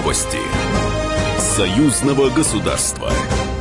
Новости союзного государства.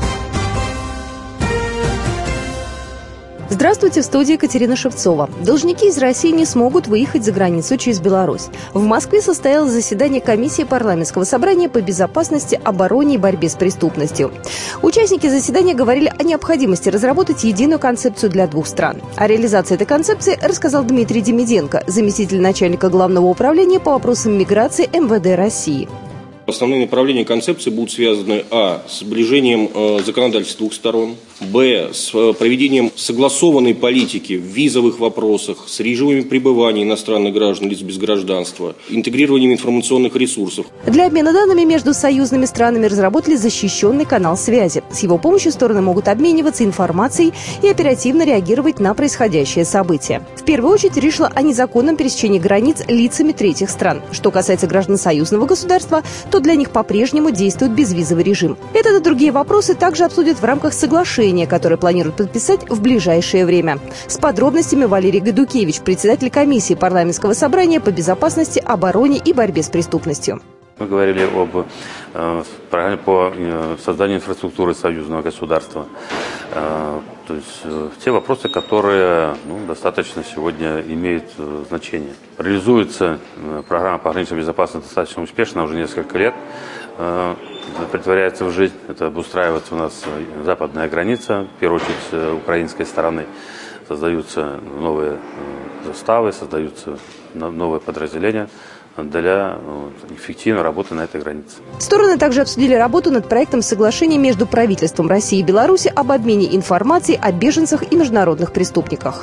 Здравствуйте, в студии Екатерина Шевцова. Должники из России не смогут выехать за границу через Беларусь. В Москве состоялось заседание комиссии парламентского собрания по безопасности, обороне и борьбе с преступностью. Участники заседания говорили о необходимости разработать единую концепцию для двух стран. О реализации этой концепции рассказал Дмитрий Демиденко, заместитель начальника Главного управления по вопросам миграции МВД России. Основные направления концепции будут связаны с сближением законодательств двух сторон, с проведением согласованной политики в визовых вопросах, с режимами пребывания иностранных граждан, лиц без гражданства, интегрированием информационных ресурсов. Для обмена данными между союзными странами разработали защищенный канал связи. С его помощью стороны могут обмениваться информацией и оперативно реагировать на происходящее событие. В первую очередь речь шла о незаконном пересечении границ лицами третьих стран. Что касается граждан союзного государства, то для них по-прежнему действует безвизовый режим. Этот и другие вопросы также обсудят в рамках соглашения, которое планируют подписать в ближайшее время. С подробностями Валерий Гайдукевич, председатель комиссии парламентского собрания по безопасности, обороне и борьбе с преступностью. Мы говорили об программе по созданию инфраструктуры союзного государства. То есть те вопросы, которые достаточно сегодня имеют значение. Реализуется программа по граничной безопасности достаточно успешно, уже несколько лет претворяется в жизнь. Это обустраивается у нас западная граница, в первую очередь украинской стороны. Создаются новые заставы, создаются новые подразделения для эффективной работы на этой границе. Стороны также обсудили работу над проектом соглашения между правительством России и Беларуси об обмене информацией о беженцах и международных преступниках.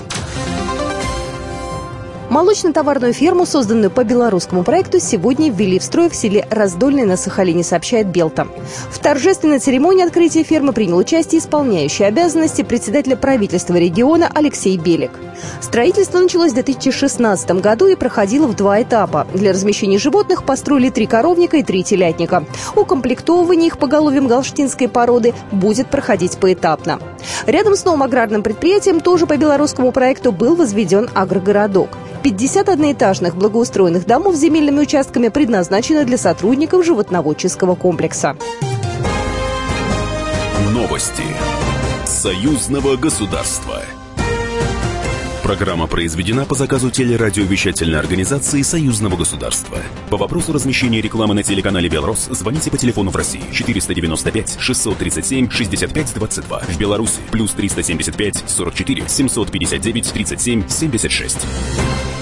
Молочно-товарную ферму, созданную по белорусскому проекту, сегодня ввели в строй в селе Раздольное на Сахалине, сообщает Белта. В торжественной церемонии открытия фермы принял участие исполняющий обязанности председателя правительства региона Алексей Белик. Строительство началось в 2016 году и проходило в 2 этапа. Для размещения животных построили 3 коровника и 3 телятника. Укомплектовывание их поголовьем галштинской породы будет проходить поэтапно. Рядом с новым аграрным предприятием, тоже по белорусскому проекту, был возведен агрогородок. 50 одноэтажных благоустроенных домов с земельными участками предназначены для сотрудников животноводческого комплекса. Новости союзного государства. Программа произведена по заказу телерадиовещательной организации союзного государства. По вопросу размещения рекламы на телеканале «Белрос» звоните по телефону в России 495 637 65 22. В Беларуси +375 44 759 37 76.